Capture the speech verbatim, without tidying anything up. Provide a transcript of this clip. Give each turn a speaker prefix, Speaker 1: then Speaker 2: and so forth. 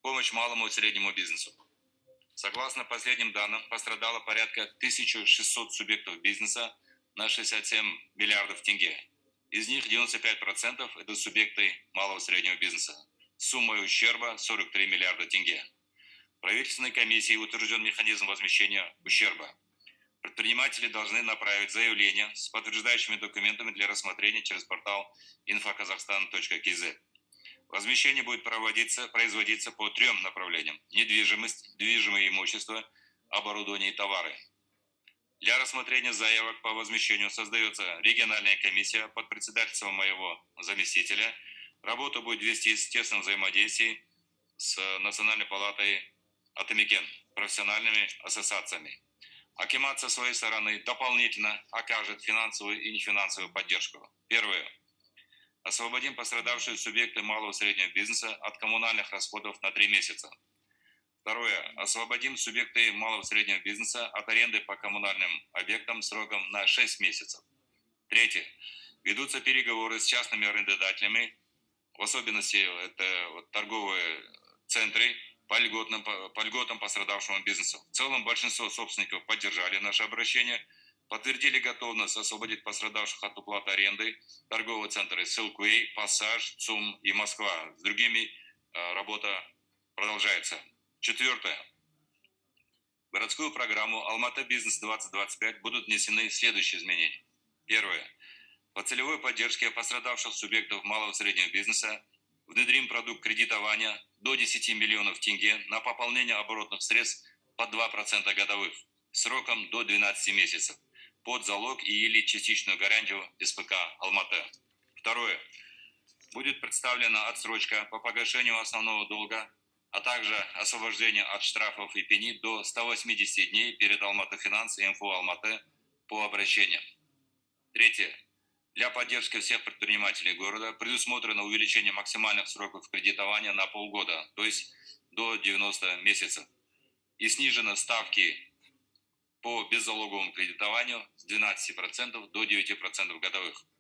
Speaker 1: Помощь малому и среднему бизнесу. Согласно последним данным, пострадало порядка тысяча шестьсот субъектов бизнеса на шестьдесят семь миллиардов тенге. Из них девяносто пять процентов это субъекты малого и среднего бизнеса. Суммой ущерба сорок три миллиарда тенге. Правительственной комиссией утвержден механизм возмещения ущерба. Предприниматели должны направить заявление с подтверждающими документами для рассмотрения через портал инфоказахстан точка кз. Возмещение будет проводиться, производиться по трем направлениям: недвижимость, движимое имущество, оборудование и товары. Для рассмотрения заявок по возмещению создается региональная комиссия под председательством моего заместителя. Работу будет вести в тесном взаимодействии с Национальной палатой Атамекен, профессиональными ассоциациями. Акимат со своей стороны дополнительно окажет финансовую и нефинансовую поддержку. Первое. Освободим пострадавшие субъекты малого и среднего бизнеса от коммунальных расходов на три месяца. Второе. Освободим субъекты малого и среднего бизнеса от аренды по коммунальным объектам сроком на шесть месяцев. Третье. Ведутся переговоры с частными арендодателями, в особенности это вот торговые центры, по льготным, по льготам пострадавшему бизнесу. В целом большинство собственников поддержали наше обращение, подтвердили готовность освободить пострадавших от уплаты аренды торговые центры Силквей, Пассаж, ЦУМ и Москва. С другими работа продолжается. Четвертое. В городскую программу Алматы Бизнес двадцать двадцать пять будут внесены следующие изменения. Первое. По целевой поддержке пострадавших субъектов малого и среднего бизнеса внедрим продукт кредитования до десяти миллионов тенге на пополнение оборотных средств по два процента годовых сроком до двенадцати месяцев под залог и или частичную гарантию СПК Алматы. Второе. Будет представлена отсрочка по погашению основного долга, а также освобождение от штрафов и пени до ста восьмидесяти дней перед Алматы Финанс и МФО Алматы по обращениям. Третье. Для поддержки всех предпринимателей города предусмотрено увеличение максимальных сроков кредитования на полгода, то есть до девяноста месяцев. И снижены ставки по беззалоговому кредитованию с двенадцати процентов до девяти процентов годовых.